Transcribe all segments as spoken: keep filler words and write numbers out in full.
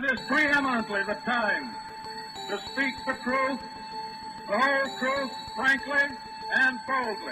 is preeminently the time to speak the truth, the whole truth, frankly and boldly.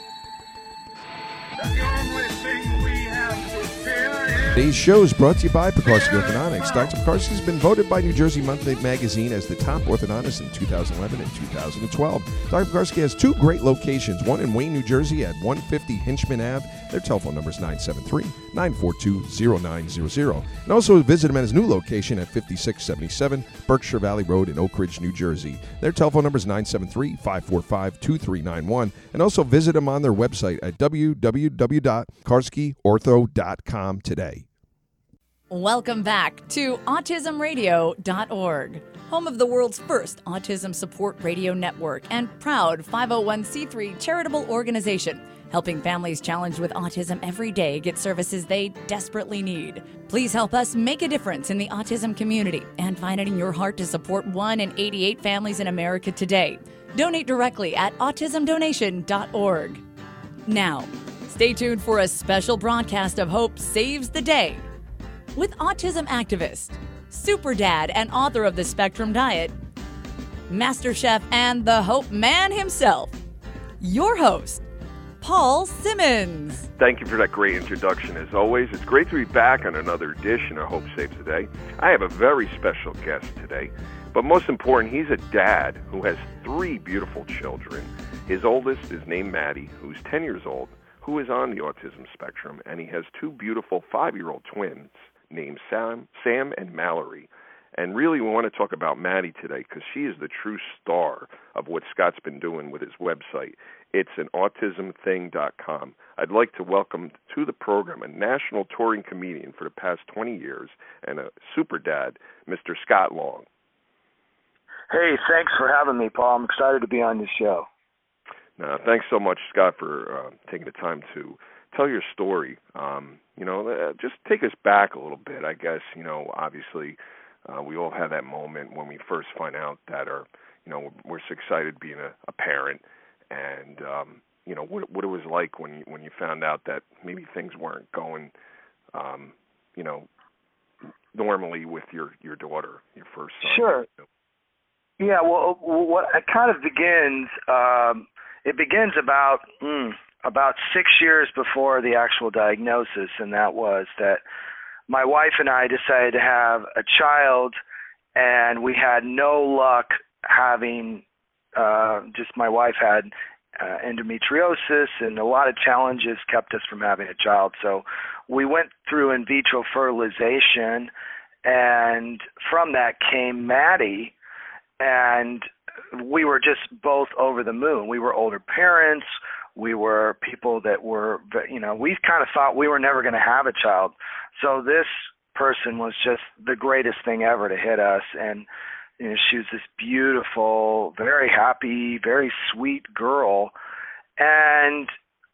That the only thing we have to fear is... Today's show is brought to you by Pekarsky Orthodontics. Doctor Pekarsky has been voted by New Jersey Monthly Magazine as the top orthodontist in two thousand eleven and two thousand twelve. Doctor Pekarsky has two great locations, one in Wayne, New Jersey at one fifty Hinchman Avenue. Their telephone number is nine seven three, nine four two, zero nine zero zero. And also visit him at his new location at fifty-six seventy-seven Berkshire Valley Road in Oak Ridge, New Jersey. Their telephone number is nine seven three, five four five, two three nine one. And also visit him on their website at w w w dot pekarsky ortho dot com today. Welcome back to autism radio dot org, home of the world's first autism support radio network and proud five oh one c three charitable organization, helping families challenged with autism every day get services they desperately need. Please help us make a difference in the autism community and find it in your heart to support one in eighty-eight families in America today. Donate directly at autism donation dot org. Now, stay tuned for a special broadcast of Hope Saves the Day with autism activist, super dad and author of the Spectrum Diet, Master Chef and the Hope Man himself, your host, Paul Simmons. Thank you for that great introduction. As always, it's great to be back on another edition of Hope Saves the Day. I have a very special guest today, but most important, he's a dad who has three beautiful children. His oldest is named Maddie, who's ten years old, who is on the autism spectrum, and he has two beautiful five-year-old twins named Sam, Sam and Mallory. And really, we want to talk about Maddie today because she is the true star of what Scott's been doing with his website. It's an autism thing dot com. I'd like to welcome to the program a national touring comedian for the past twenty years and a super dad, Mister Scott Long. Hey, thanks for having me, Paul. I'm excited to be on this show. Now, thanks so much, Scott, for uh, taking the time to tell your story. Um, you know, uh, just take us back a little bit, I guess. You know, obviously, uh, we all have that moment when we first find out that our, you know, we're so excited being a, a parent, and um, you know what what it was like when you, when you found out that maybe things weren't going, um, you know, normally with your, your daughter, your first son. Sure. Yeah. Well, what it kind of begins. Um, it begins about. Mm, about six years before the actual diagnosis, and that was that my wife and I decided to have a child, and we had no luck having, uh, just my wife had uh, endometriosis, and a lot of challenges kept us from having a child. So we went through in vitro fertilization, and from that came Maddie, and we were just both over the moon. We were older parents. We were people that were, you know, we kind of thought we were never going to have a child. So this person was just the greatest thing ever to hit us. And, you know, she was this beautiful, very happy, very sweet girl. And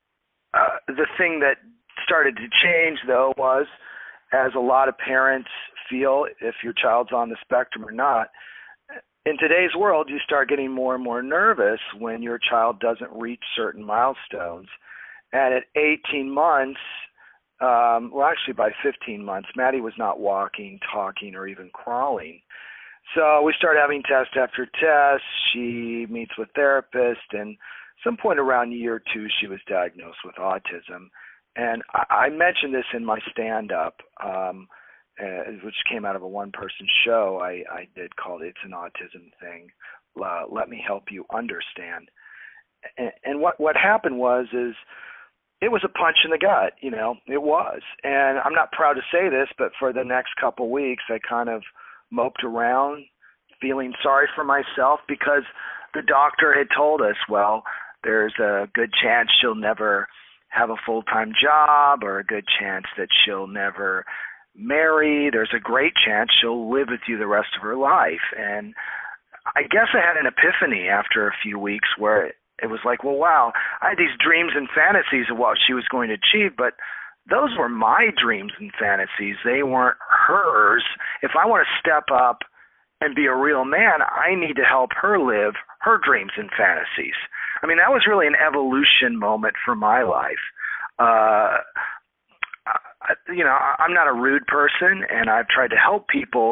uh, the thing that started to change, though, was, as a lot of parents feel, if your child's on the spectrum or not, in today's world, you start getting more and more nervous when your child doesn't reach certain milestones. And at eighteen months, um, well, actually by fifteen months, Maddie was not walking, talking, or even crawling. So we started having test after test. She meets with therapists, and some point around year two, she was diagnosed with autism. And I, I mentioned this in my stand-up, um, Uh, which came out of a one-person show I, I did called It's an Autism Thing. Uh, Let me help you understand. And, and what, what happened was is it was a punch in the gut, you know, it was. And I'm not proud to say this, but for the next couple weeks, I kind of moped around feeling sorry for myself because the doctor had told us, well, there's a good chance she'll never have a full-time job or a good chance that she'll never marry. There's a great chance she'll live with you the rest of her life. And I guess I had an epiphany after a few weeks where it, it was like, well, wow, I had these dreams and fantasies of what she was going to achieve, but those were my dreams and fantasies. They weren't hers. If I want to step up and be a real man, I need to help her live her dreams and fantasies. I mean, that was really an evolution moment for my life. Uh, you know, I'm not a rude person, and I've tried to help people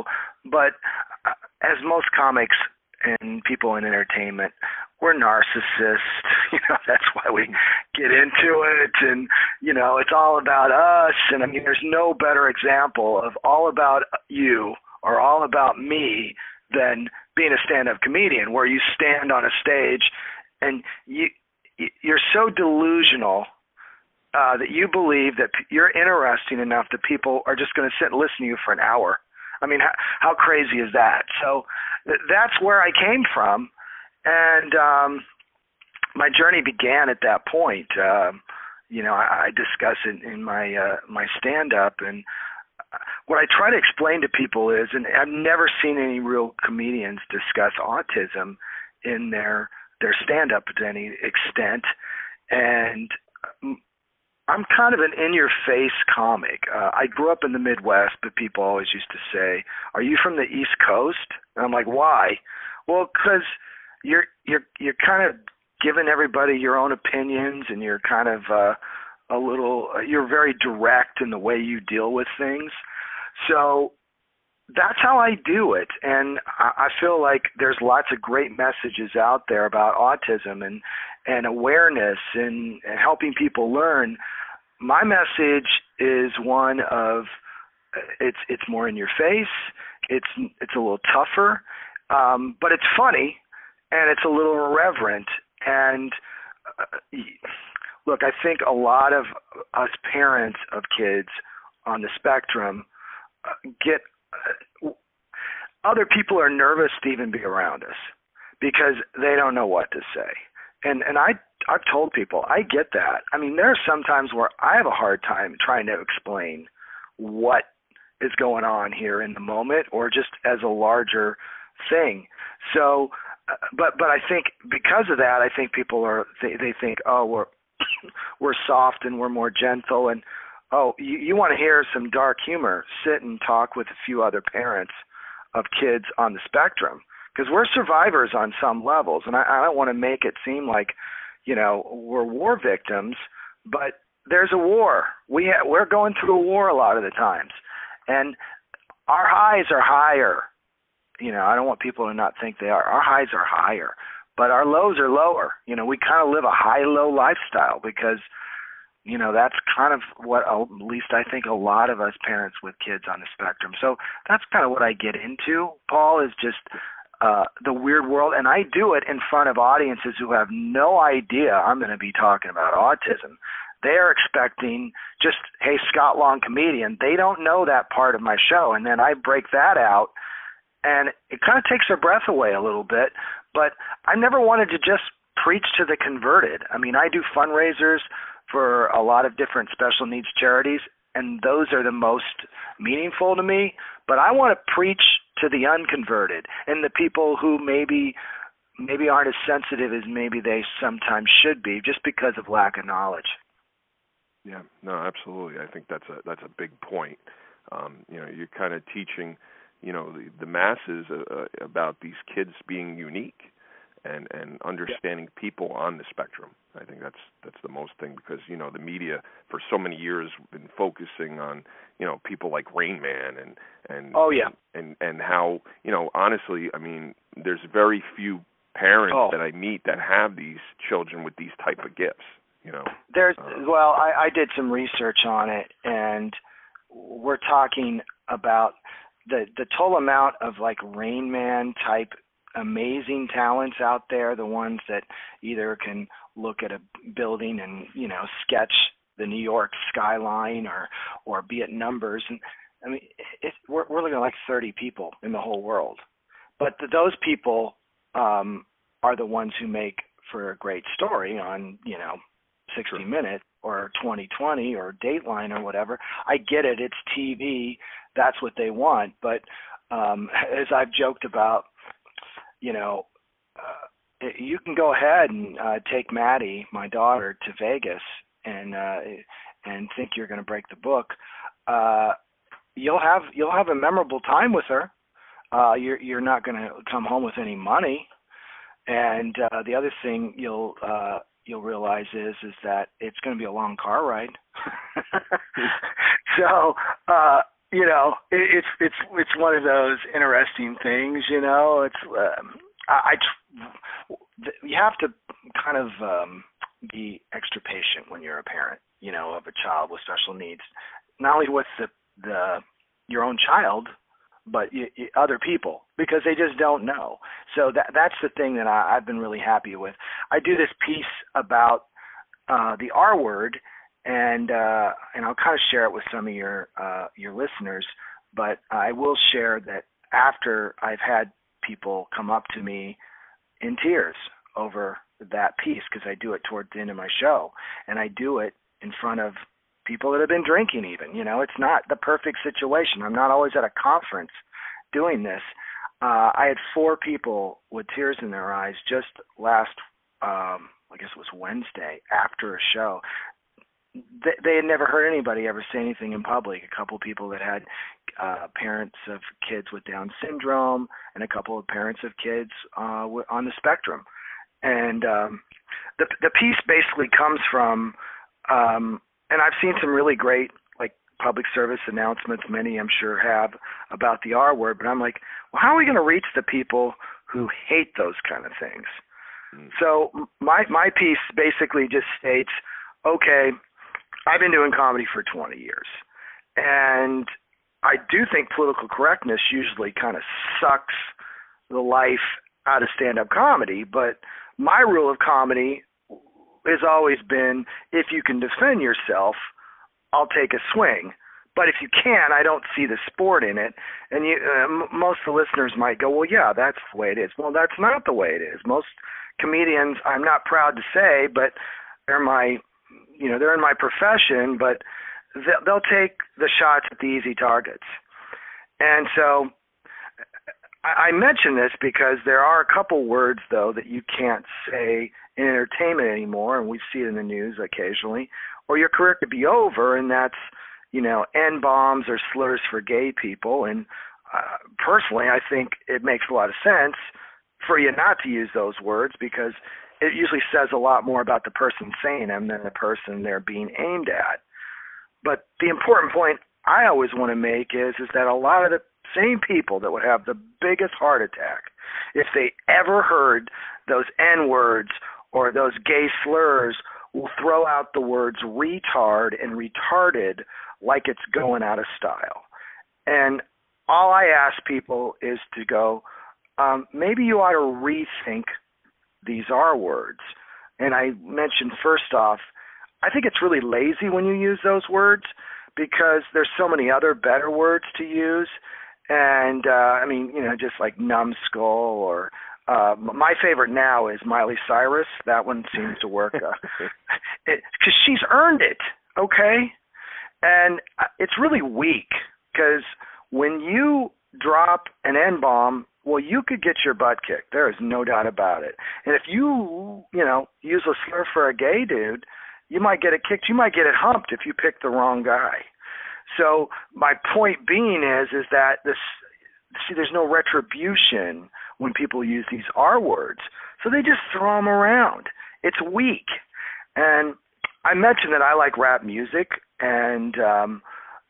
but as most comics and people in entertainment, we're narcissists. You know, that's why we get into it. And, you know, it's all about us. And, I mean, there's no better example of all about you or all about me than being a stand-up comedian, where you stand on a stage and you, you're so delusional uh, that you believe that you're interesting enough that people are just going to sit and listen to you for an hour. I mean, how, how crazy is that? So th- that's where I came from. And um, my journey began at that point. Um, you know, I, I discuss it in my uh, my stand-up, and what I try to explain to people is, and I've never seen any real comedians discuss autism in their their stand-up to any extent, and I'm kind of an in-your-face comic. Uh, I grew up in the Midwest, but people always used to say, "Are you from the East Coast?" And I'm like, "Why?" Well, because you're you're you're kind of giving everybody your own opinions, and you're kind of uh, a little you're very direct in the way you deal with things. So that's how I do it, and I, I feel like there's lots of great messages out there about autism and and awareness and, and helping people learn. My message is one of it's it's more in your face. It's it's a little tougher, um, but it's funny. And it's a little irreverent. And uh, look, I think a lot of us parents of kids on the spectrum uh, get uh, other people are nervous to even be around us because they don't know what to say. And and I I've told people I get that. I mean, there are some times where I have a hard time trying to explain what is going on here in the moment, or just as a larger thing. So. But but I think because of that, I think people are they, they think, oh, we're we're soft and we're more gentle, and oh, you, you want to hear some dark humor? Sit and talk with a few other parents of kids on the spectrum, because we're survivors on some levels, and I, I don't want to make it seem like, you know, we're war victims, but there's a war. We ha- we're going through a war a lot of the times, and our highs are higher. You know, I don't want people to not think they are. Our highs are higher, but our lows are lower. You know, we kind of live a high-low lifestyle because, you know, that's kind of what, at least I think, a lot of us parents with kids on the spectrum. So that's kind of what I get into, Paul, is just uh, the weird world. And I do it in front of audiences who have no idea I'm going to be talking about autism. They are expecting just, hey, Scott Long, comedian. They don't know that part of my show. And then I break that out. And it kind of takes their breath away a little bit, but I never wanted to just preach to the converted. I mean, I do fundraisers for a lot of different special needs charities, and those are the most meaningful to me, but I want to preach to the unconverted and the people who maybe maybe aren't as sensitive as maybe they sometimes should be just because of lack of knowledge. Yeah, no, absolutely. I think that's a that's a big point. Um, you know, you're kind of teaching you know, the, the masses uh, about these kids being unique and, and understanding yeah. people on the spectrum. I think that's that's the most thing because, you know, the media for so many years been focusing on, you know, people like Rain Man and, and oh yeah and, and how, you know, honestly, I mean, there's very few parents oh. that I meet that have these children with these type of gifts, you know. There's uh, well, I, I did some research on it, and we're talking about the the total amount of like Rain Man type amazing talents out there, the ones that either can look at a building and, you know, sketch the New York skyline or or be at numbers. And I mean, it, we're, we're looking at like thirty people in the whole world. But the, those people um, are the ones who make for a great story on, you know, sixty minutes or twenty twenty or Dateline or whatever. I get it. It's T V. That's what they want. But um, as I've joked about, you know, uh, you can go ahead and uh, take Maddie, my daughter, to Vegas and uh, and think you're going to break the book. Uh, you'll have you'll have a memorable time with her. Uh, you're you're not going to come home with any money. And uh, the other thing you'll uh, you'll realize is is that it's going to be a long car ride. so uh, you know, it, it's it's it's one of those interesting things. You know, it's um, I, I you have to kind of um, be extra patient when you're a parent, you know, of a child with special needs, not only with the the your own child, but you, you, other people, because they just don't know. So that that's the thing that I, I've been really happy with. I do this piece about uh, the R word. And uh, and I'll kind of share it with some of your uh, your listeners, but I will share that after I've had people come up to me in tears over that piece, because I do it towards the end of my show, and I do it in front of people that have been drinking even. You know, it's not the perfect situation. I'm not always at a conference doing this. Uh, I had four people with tears in their eyes just last, um, I guess it was Wednesday, after a show. They, they had never heard anybody ever say anything in public. A couple of people that had uh, parents of kids with Down syndrome, and a couple of parents of kids uh, on the spectrum. And um, the the piece basically comes from, um, and I've seen some really great like public service announcements, many I'm sure have, about the R word, but I'm like, well, how are we going to reach the people who hate those kind of things? Mm. So my my piece basically just states, okay, I've been doing comedy for twenty years, and I do think political correctness usually kind of sucks the life out of stand-up comedy, but my rule of comedy has always been, if you can defend yourself, I'll take a swing. But if you can't, I don't see the sport in it. And you, uh, m- most of the listeners might go, well, yeah, that's the way it is. Well, that's not the way it is. Most comedians, I'm not proud to say, but they're my You know, they're in my profession, but they'll take the shots at the easy targets. And so I mention this because there are a couple words, though, that you can't say in entertainment anymore, and we see it in the news occasionally, or your career could be over, and that's, you know, N-bombs or slurs for gay people. And uh, personally, I think it makes a lot of sense for you not to use those words, because it usually says a lot more about the person saying them than the person they're being aimed at. But the important point I always want to make is, is that a lot of the same people that would have the biggest heart attack if they ever heard those N-words or those gay slurs will throw out the words retard and retarded like it's going out of style. And all I ask people is to go, um, maybe you ought to rethink these R words. And I mentioned, first off, I think it's really lazy when you use those words, because there's so many other better words to use. And, uh, I mean, you know, just like numbskull, or uh, my favorite now is Miley Cyrus. That one seems to work because uh, she's earned it, okay? And it's really weak, because when you drop an N-bomb, well, you could get your butt kicked. There is no doubt about it. And if you, you know, use a slur for a gay dude, you might get it kicked. You might get it humped if you pick the wrong guy. So my point being is, is that this, see, there's no retribution when people use these R words. So they just throw them around. It's weak. And I mentioned that I like rap music, and um,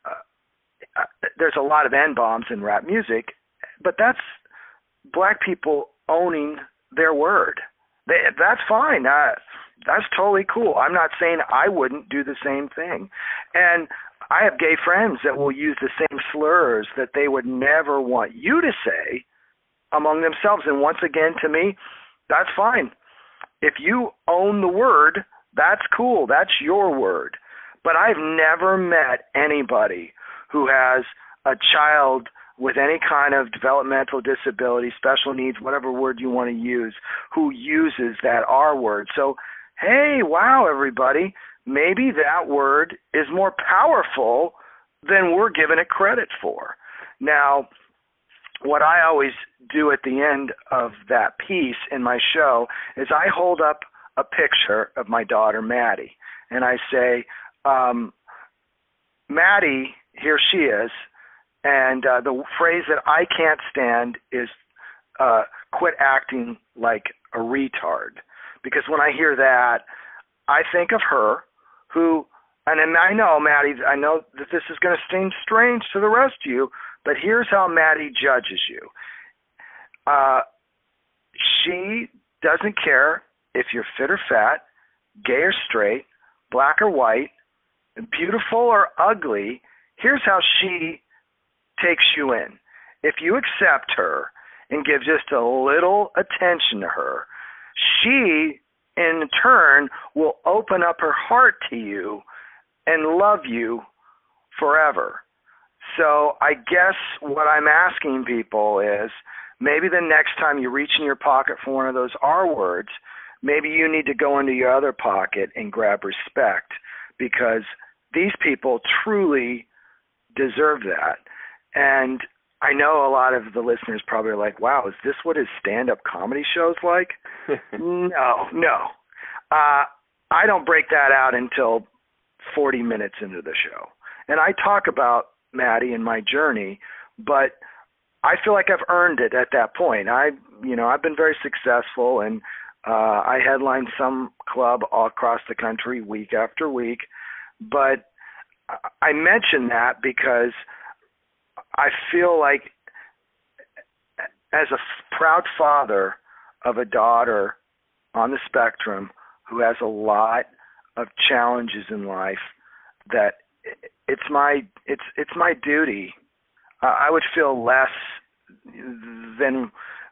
uh, there's a lot of N-bombs in rap music, but that's black people owning their word. They, that's fine. Uh, that's totally cool. I'm not saying I wouldn't do the same thing. And I have gay friends that will use the same slurs that they would never want you to say among themselves. And once again, to me, that's fine. If you own the word, that's cool. That's your word. But I've never met anybody who has a child with any kind of developmental disability, special needs, whatever word you want to use, who uses that R word. So, hey, wow, everybody, maybe that word is more powerful than we're giving it credit for. Now, what I always do at the end of that piece in my show is I hold up a picture of my daughter, Maddie, and I say, um, Maddie, here she is, and uh, the phrase that I can't stand is uh, quit acting like a retard. Because when I hear that, I think of her, who and I know, Maddie, I know that this is going to seem strange to the rest of you, but here's how Maddie judges you. Uh, she doesn't care if you're fit or fat, gay or straight, black or white, beautiful or ugly. Here's how she takes you in. If you accept her and give just a little attention to her, she, in turn, will open up her heart to you and love you forever. So I guess what I'm asking people is, maybe the next time you reach in your pocket for one of those R words, maybe you need to go into your other pocket and grab respect, because these people truly deserve that. And I know a lot of the listeners probably are like, wow, is this what his stand-up comedy show's like? no, no. Uh, I don't break that out until forty minutes into the show. And I talk about Maddie and my journey, but I feel like I've earned it at that point. I, you know, I've been very successful, and uh, I headline some club all across the country week after week. But I mention that because I feel like, as a proud father of a daughter on the spectrum who has a lot of challenges in life, that it's my it's it's my duty. Uh, I would feel less than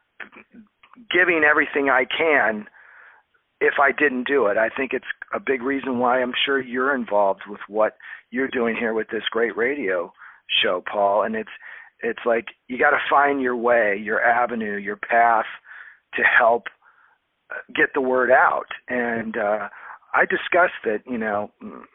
giving everything I can if I didn't do it. I think it's a big reason why I'm sure you're involved with what you're doing here with this great radio show, Paul. And it's it's like you got to find your way, your avenue, your path to help get the word out. And uh, I discussed that, you know,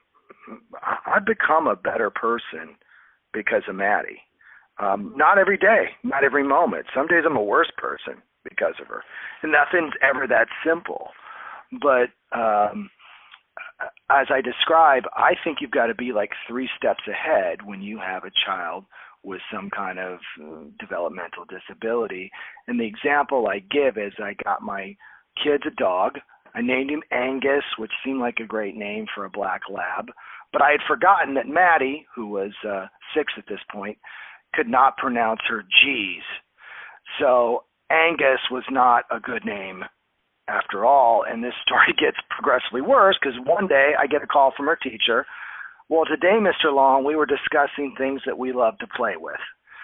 I've become a better person because of Maddie. Um, not every day, not every moment. Some days I'm a worse person because of her. And nothing's ever that simple. But um, as I describe, I think you've got to be like three steps ahead when you have a child with some kind of uh, developmental disability. And the example I give is I got my kid's a dog. I named him Angus, which seemed like a great name for a black lab. But I had forgotten that Maddie, who was uh, six at this point, could not pronounce her G's. So Angus was not a good name after all, and this story gets progressively worse because one day I get a call from her teacher. Well, today, Mister Long, we were discussing things that we love to play with.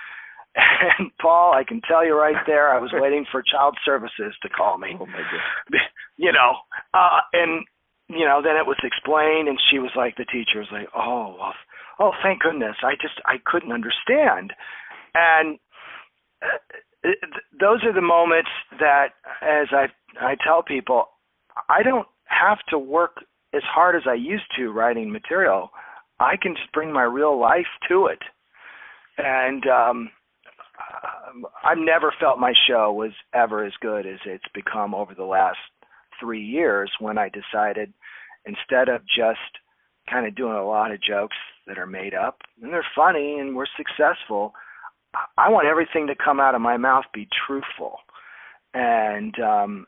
And Paul, I can tell you right there, I was waiting for child services to call me. Oh my God. You know, uh, and you know, then it was explained, and she was like, the teacher was like, oh, well, oh, thank goodness. I just, I couldn't understand. And uh, those are the moments that, as I, I tell people, I don't have to work as hard as I used to writing material. I can just bring my real life to it. And um, I've never felt my show was ever as good as it's become over the last three years when I decided, instead of just kind of doing a lot of jokes that are made up, and they're funny and we're successful, I want everything to come out of my mouth be truthful. And um,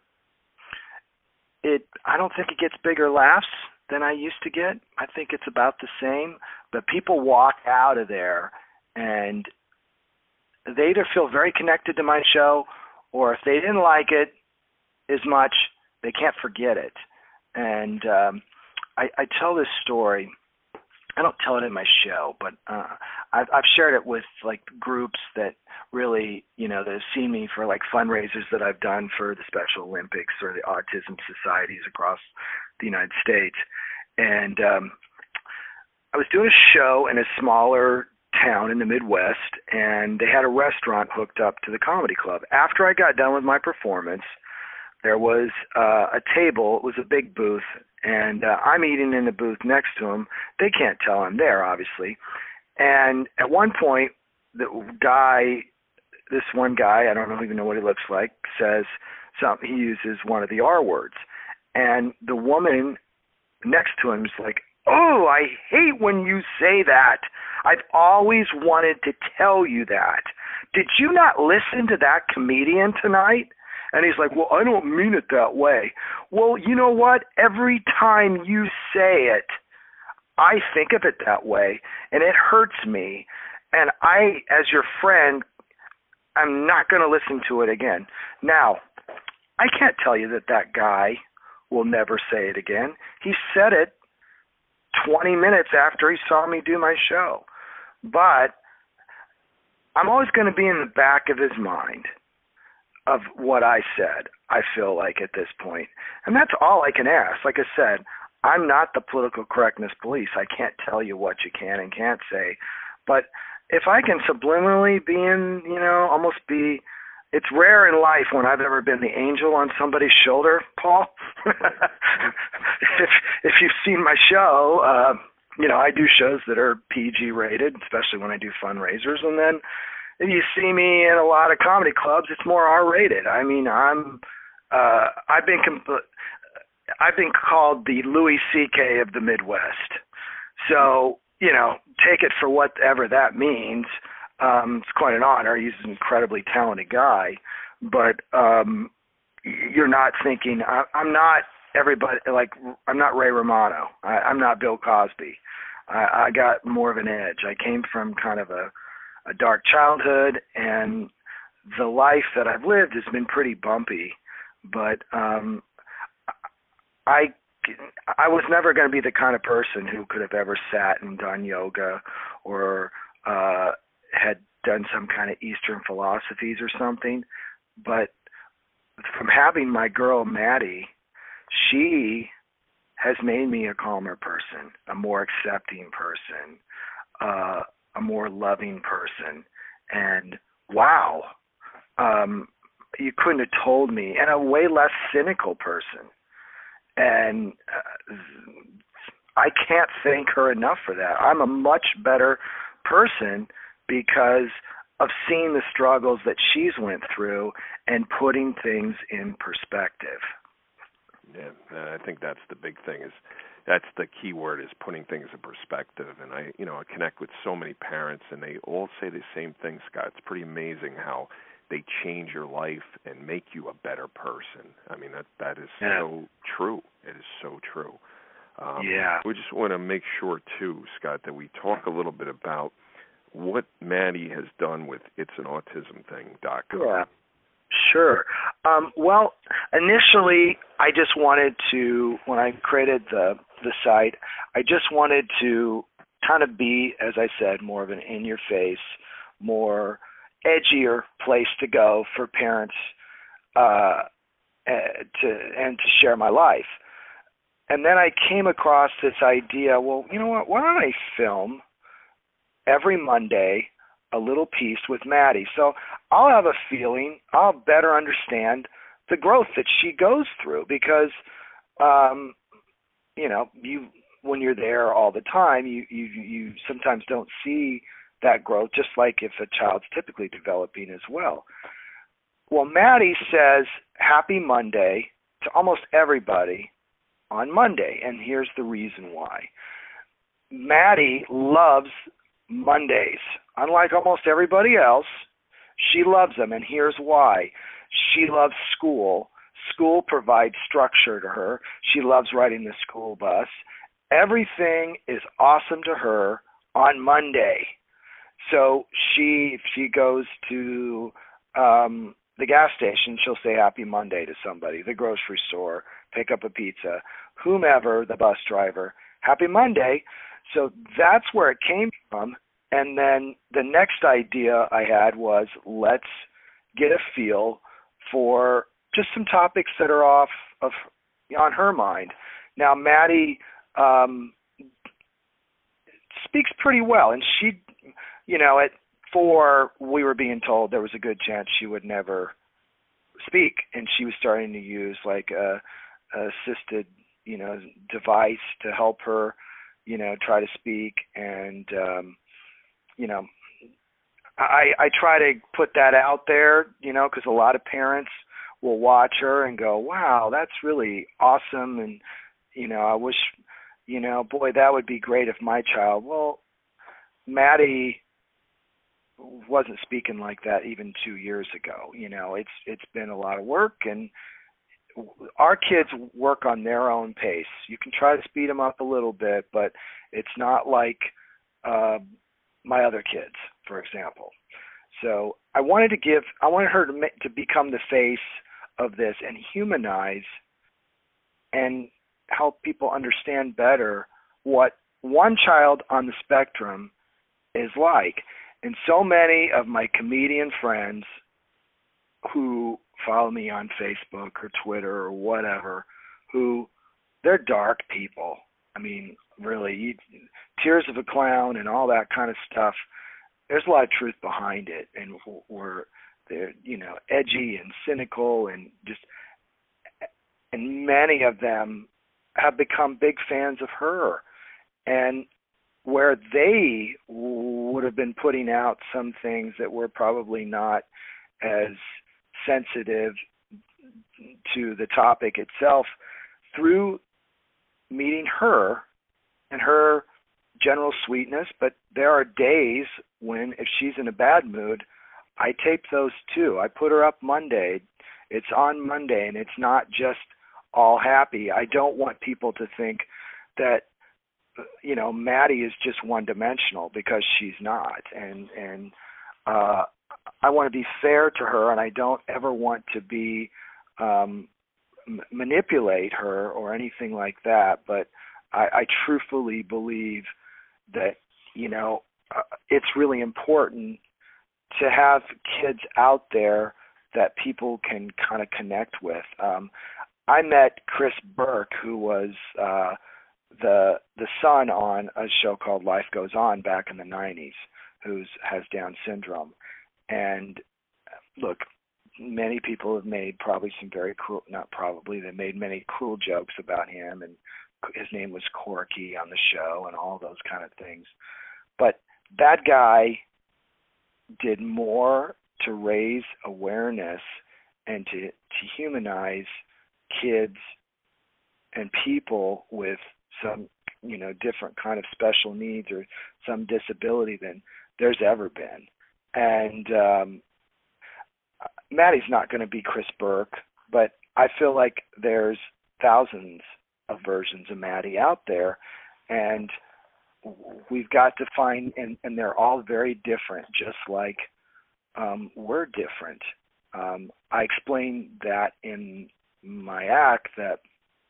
it, I don't think it gets bigger laughs than I used to get. I think it's about the same, but people walk out of there and they either feel very connected to my show, or if they didn't like it as much, they can't forget it. And um, I, I tell this story. I don't tell it in my show, but uh, I've, I've shared it with like groups that really, you know, that have seen me for like fundraisers that I've done for the Special Olympics or the autism societies across the United States. And um, I was doing a show in a smaller town in the Midwest, and they had a restaurant hooked up to the comedy club. After I got done with my performance, there was uh, a table. It was a big booth, and uh, I'm eating in the booth next to them. They can't tell I'm there, obviously. And at one point, the guy, this one guy, I don't even know what he looks like, says something. He uses one of the R words. And the woman next to him is like, oh, I hate when you say that. I've always wanted to tell you that. Did you not listen to that comedian tonight? And he's like, well, I don't mean it that way. Well, you know what? Every time you say it, I think of it that way, and it hurts me. And I, as your friend, I'm not going to listen to it again. Now, I can't tell you that that guy will never say it again. He said it twenty minutes after he saw me do my show. But I'm always going to be in the back of his mind of what I said, I feel like, at this point. And that's all I can ask. Like I said, I'm not the political correctness police. I can't tell you what you can and can't say. But if I can subliminally be in, you know, almost be, it's rare in life when I've ever been the angel on somebody's shoulder, Paul. if if you've seen my show, uh, you know, I do shows that are P G rated, especially when I do fundraisers. And then if you see me in a lot of comedy clubs, it's more R rated. I mean, I'm, uh, I've been, comp- I've been called the Louis C K of the Midwest. So, you know, take it for whatever that means. Um, it's quite an honor. He's an incredibly talented guy, but um, you're not thinking. I, I'm not everybody. Like I'm not Ray Romano. I, I'm not Bill Cosby. I, I got more of an edge. I came from kind of a, a dark childhood, and the life that I've lived has been pretty bumpy. But um, I. I was never going to be the kind of person who could have ever sat and done yoga or uh, had done some kind of Eastern philosophies or something. But from having my girl, Maddie, she has made me a calmer person, a more accepting person, uh, a more loving person. And wow, um, you couldn't have told me, and a way less cynical person. And uh, I can't thank her enough for that. I'm a much better person because of seeing the struggles that she's went through and putting things in perspective. Yeah, I think that's the big thing. Is that's the key word, is putting things in perspective. And I, you know, I connect with so many parents, and they all say the same thing, Scott. It's pretty amazing how they change your life and make you a better person. I mean, that that is yeah. so true. It is so true. Um, yeah. We just want to make sure, too, Scott, that we talk a little bit about what Maddie has done with It's an Autism Thing dot com. Yeah, sure. Um, well, initially, I just wanted to, when I created the, the site, I just wanted to kind of be, as I said, more of an in-your-face, more edgier place to go for parents uh, to and to share my life. And then I came across this idea, well, you know what, why don't I film every Monday a little piece with Maddie? So I'll have a feeling, I'll better understand the growth that she goes through, because, um, you know, you when you're there all the time, you, you, you sometimes don't see that growth, just like if a child's typically developing as well. Well, Maddie says happy Monday to almost everybody on Monday, and here's the reason why. Maddie loves Mondays. Unlike almost everybody else, she loves them, and here's why. She loves school. School provides structure to her. She loves riding the school bus. Everything is awesome to her on Monday. So she, if she goes to um, the gas station, she'll say happy Monday to somebody, the grocery store, pick up a pizza, whomever, the bus driver, happy Monday. So that's where it came from. And then the next idea I had was, let's get a feel for just some topics that are off of on her mind. Now, Maddie um, speaks pretty well, and she, you know, at four, we were being told there was a good chance she would never speak, and she was starting to use like a, a assisted, you know, device to help her, you know, try to speak. And um, you know, I I try to put that out there, you know, because a lot of parents will watch her and go, wow, that's really awesome, and you know, I wish, you know, boy, that would be great if my child. Well, Maddie wasn't speaking like that even two years ago. You know, it's it's been a lot of work, and our kids work on their own pace. You can try to speed them up a little bit, but it's not like uh, my other kids, for example. So I wanted to give, I wanted her to make, to become the face of this and humanize and help people understand better what one child on the spectrum is like. And so many of my comedian friends who follow me on Facebook or Twitter or whatever, who they're dark people. I mean, really, you, Tears of a Clown and all that kind of stuff. There's a lot of truth behind it, and we're they're you know edgy and cynical, and just and many of them have become big fans of her, and where they would have been putting out some things that were probably not as sensitive to the topic itself, through meeting her and her general sweetness. But there are days when, if she's in a bad mood, I tape those too. I put her up Monday. It's on Monday, and it's not just all happy. I don't want people to think that, you know, Maddie is just one-dimensional, because she's not. And and uh, I want to be fair to her, and I don't ever want to be um, m- manipulate her or anything like that. But I, I truthfully believe that, you know, uh, it's really important to have kids out there that people can kind of connect with. Um, I met Chris Burke, who was uh, the the son on a show called Life Goes On back in the nineties, who has Down syndrome. And look, many people have made probably some very cruel, not probably, they made many cruel jokes about him, and his name was Corky on the show and all those kind of things. But that guy did more to raise awareness and to, to humanize kids and people with some, you know, different kind of special needs or some disability than there's ever been. And um, Maddie's not going to be Chris Burke, but I feel like there's thousands of versions of Maddie out there, and we've got to find, and, and they're all very different, just like um, we're different. Um, I explained that in my act, that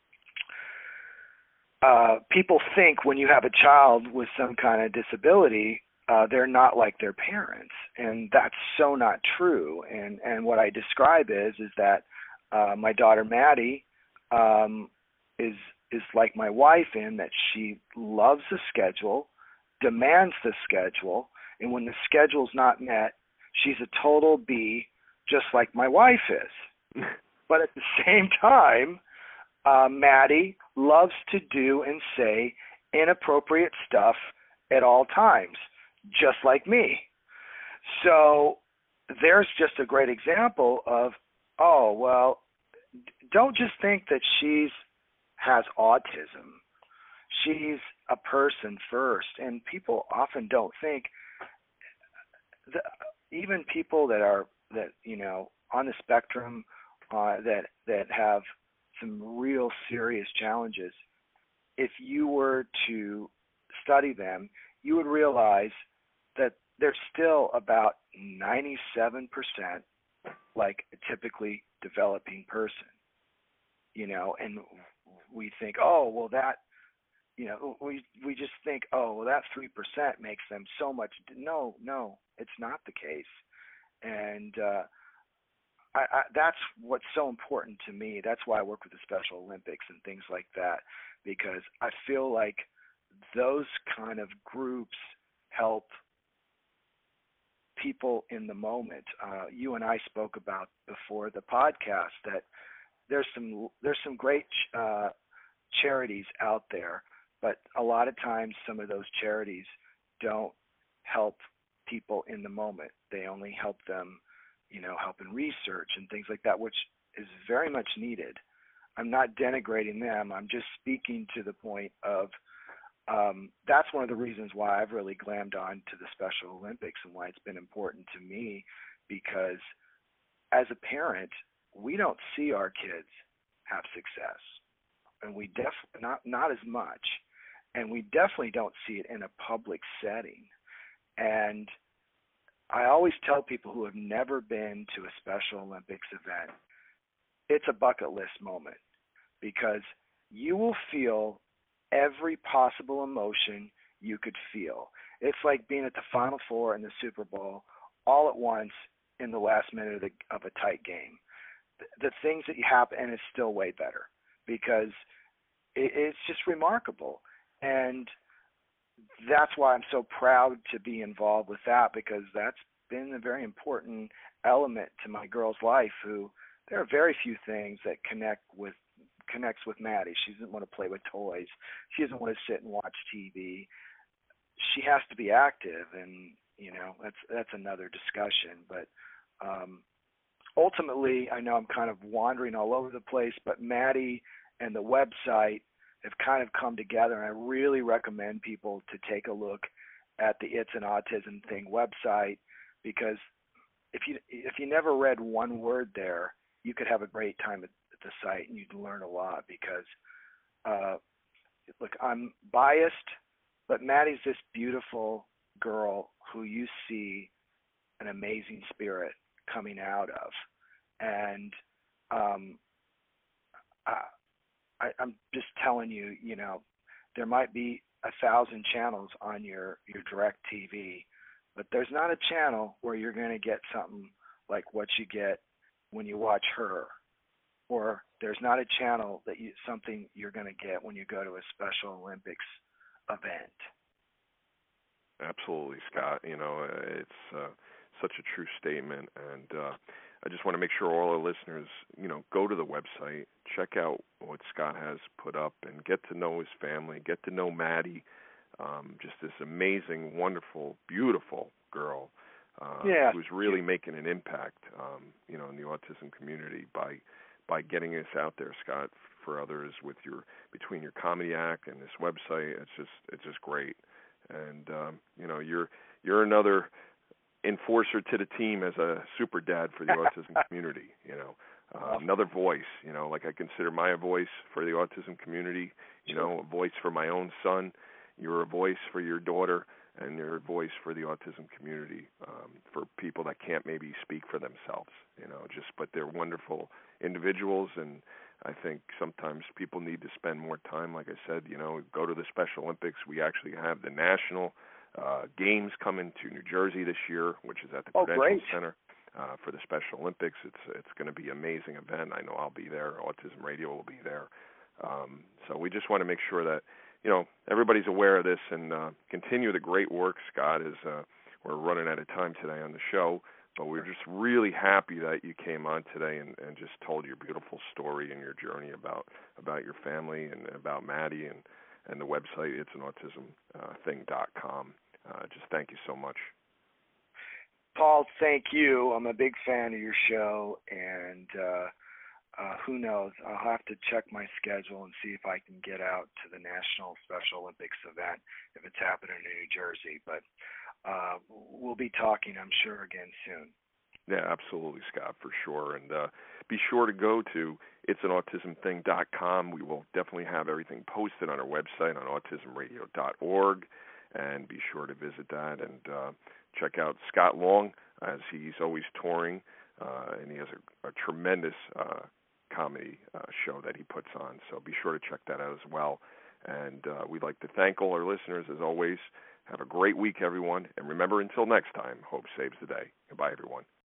uh, people think when you have a child with some kind of disability, uh, they're not like their parents, and that's so not true. And and what I describe is is that uh, my daughter Maddie um, is is like my wife in that she loves the schedule, demands the schedule, and when the schedule's not met, she's a total B, just like my wife is. But at the same time, uh, Maddie loves to do and say inappropriate stuff at all times, just like me. So there's just a great example of, oh, well, don't just think that she's has autism. She's a person first, and people often don't think that even people that are that you know on the spectrum uh, that that have some real serious challenges. If you were to study them, you would realize that they're still about ninety-seven percent like a typically developing person. You know, and we think, oh, well, that, you know, we we just think, oh, well, that three percent makes them so much. No, no, it's not the case. And uh, I, I, that's what's so important to me. That's why I work with the Special Olympics and things like that, because I feel like those kind of groups help people in the moment. Uh, you and I spoke about before the podcast that there's some there's some great uh, charities out there, but a lot of times some of those charities don't help people in the moment. They only help them, you know, help in research and things like that, which is very much needed. I'm not denigrating them. I'm just speaking to the point of um, that's one of the reasons why I've really glammed on to the Special Olympics and why it's been important to me, because as a parent, we don't see our kids have success, and we definitely not not as much, and we definitely don't see it in a public setting. And I always tell people who have never been to a Special Olympics event, it's a bucket list moment, because you will feel every possible emotion you could feel. It's like being at the Final Four in the Super Bowl all at once in the last minute of, the, of a tight game. The, the things that you happen, and it's still way better, because it, it's just remarkable. And that's why I'm so proud to be involved with that, because that's been a very important element to my girl's life. Who there are very few things that connect with connects with Maddie. She doesn't want to play with toys. She doesn't want to sit and watch T V. She has to be active, and you know that's that's another discussion. But um, ultimately, I know I'm kind of wandering all over the place, but Maddie and the website have kind of come together, and I really recommend people to take a look at the It's an Autism Thing website, because if you if you never read one word there, you could have a great time at, at the site, and you'd learn a lot. Because uh, look, I'm biased, but Maddie's this beautiful girl who you see an amazing spirit coming out of, and um, I, I, I'm just telling you, you know, there might be a thousand channels on your, your direct T V, but there's not a channel where you're going to get something like what you get when you watch her, or there's not a channel that you something you're going to get when you go to a Special Olympics event. Absolutely, Scott. You know, it's uh, such a true statement, and uh, I just want to make sure all our listeners, you know, go to the website, check out what Scott has put up, and get to know his family, get to know Maddie, um, just this amazing, wonderful, beautiful girl uh, yeah. who's really making an impact, um, you know, in the autism community by by getting this out there, Scott, for others with your between your comedy act and this website. It's just it's just great, and um, you know, you're you're another enforcer to the team as a super dad for the autism community, you know, uh, another voice, you know, like I consider my a voice for the autism community, you know, a voice for my own son. You're a voice for your daughter, and you're a voice for the autism community, um, for people that can't maybe speak for themselves, you know, just, but they're wonderful individuals. And I think sometimes people need to spend more time, like I said, you know, go to the Special Olympics. We actually have the national Uh, games coming to New Jersey this year, which is at the oh, Prudential great. Center uh, for the Special Olympics. It's it's going to be an amazing event. I know I'll be there. Autism Radio will be there. Um, so we just want to make sure that, you know, everybody's aware of this, and uh, continue the great work, Scott. Is uh, we're running out of time today on the show, but we're just really happy that you came on today and, and just told your beautiful story and your journey about about your family and about Maddie, and and the website, it's an autism thing dot com. Uh, just thank you so much. Paul, thank you. I'm a big fan of your show, and uh, uh, who knows, I'll have to check my schedule and see if I can get out to the National Special Olympics event if it's happening in New Jersey. But uh, we'll be talking, I'm sure, again soon. Yeah, absolutely, Scott, for sure. And uh, be sure to go to it's an autism thing dot com. We will definitely have everything posted on our website on autism radio dot org, and be sure to visit that and uh, check out Scott Long, as he's always touring, uh, and he has a, a tremendous uh, comedy uh, show that he puts on. So be sure to check that out as well. And uh, we'd like to thank all our listeners, as always. Have a great week, everyone. And remember, until next time, hope saves the day. Goodbye, everyone.